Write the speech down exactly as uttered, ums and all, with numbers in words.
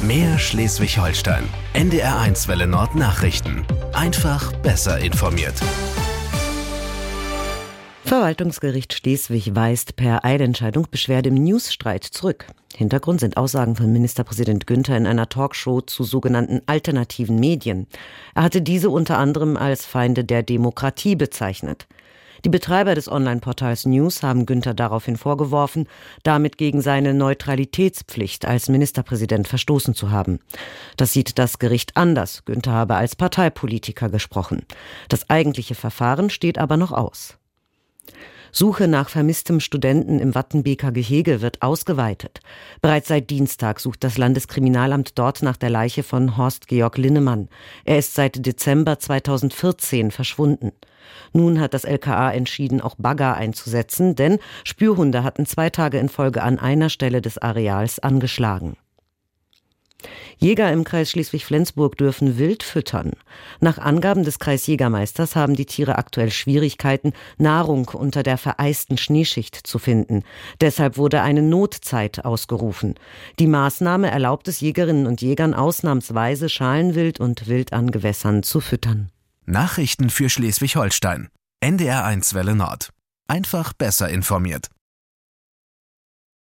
Mehr Schleswig-Holstein. N D R eins Welle Nord Nachrichten. Einfach besser informiert. Verwaltungsgericht Schleswig weist per Eilentscheidung Beschwerde im Newsstreit zurück. Hintergrund sind Aussagen von Ministerpräsident Günther in einer Talkshow zu sogenannten alternativen Medien. Er hatte diese unter anderem als Feinde der Demokratie bezeichnet. Die Betreiber des Online-Portals News haben Günther daraufhin vorgeworfen, damit gegen seine Neutralitätspflicht als Ministerpräsident verstoßen zu haben. Das sieht das Gericht anders. Günther habe als Parteipolitiker gesprochen. Das eigentliche Verfahren steht aber noch aus. Suche nach vermisstem Studenten im Wattenbeker Gehege wird ausgeweitet. Bereits seit Dienstag sucht das Landeskriminalamt dort nach der Leiche von Horst Georg Linnemann. Er ist seit Dezember zweitausendvierzehn verschwunden. Nun hat das L K A entschieden, auch Bagger einzusetzen, denn Spürhunde hatten zwei Tage in Folge an einer Stelle des Areals angeschlagen. Jäger im Kreis Schleswig-Flensburg dürfen wild füttern. Nach Angaben des Kreisjägermeisters haben die Tiere aktuell Schwierigkeiten, Nahrung unter der vereisten Schneeschicht zu finden. Deshalb wurde eine Notzeit ausgerufen. Die Maßnahme erlaubt es Jägerinnen und Jägern ausnahmsweise Schalenwild und Wild an Gewässern zu füttern. Nachrichten für Schleswig-Holstein. N D R eins Welle Nord. Einfach besser informiert.